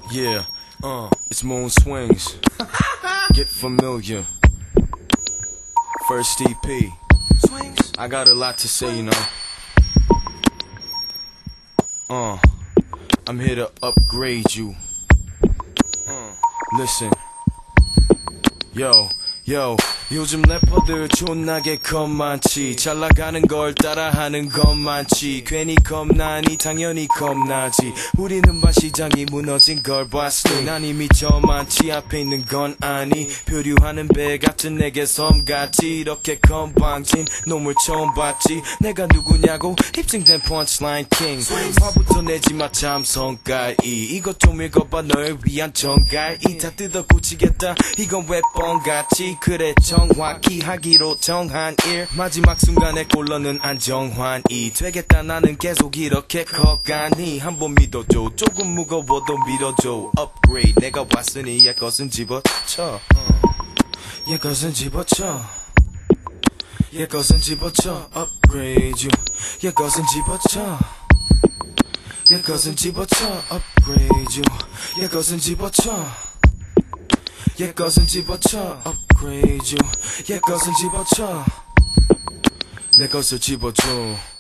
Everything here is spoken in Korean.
Yeah, it's Moon Swings. Get familiar. First EP. I got a lot to say, you know. I'm here to upgrade you. Listen. Yo. 요즘 래퍼들 존나게 겁 많지. 잘 나가는 걸 따라하는 것 많지. 괜히 겁나니 당연히 겁나지. 우리는 봐 시장이 무너진 걸 봤으니 난 이미 저만치 앞에 있는 건 아니. 표류하는 배 같은 내게 섬같이 이렇게 건방진 놈을 처음 봤지. 내가 누구냐고 힙싱된 펀치라인 킹. 화부터 내지마 참성가이. 이것 좀 읽어봐 널 위한 정가이. 다 뜯어 고치겠다 이건 왜 뻥같이. 그래 정확히 하기로 정한 일. 마지막 순간에 꼴러는 안정환이 되겠다. 나는 계속 이렇게 커가니 한번 믿어줘. 조금 무거워도 밀어줘. 업그레이드 내가 왔으니 옛 것은 집어쳐. 옛 것은 집어쳐. 옛 것은 집어쳐. 업그레이드 옛 것은 집어쳐. 옛 것은 집어쳐. 업그레이드 옛 것은 집어쳐. 옛 것은 집어쳐. upgrade you. 옛 것은 집어쳐. 내 것을 집어줘.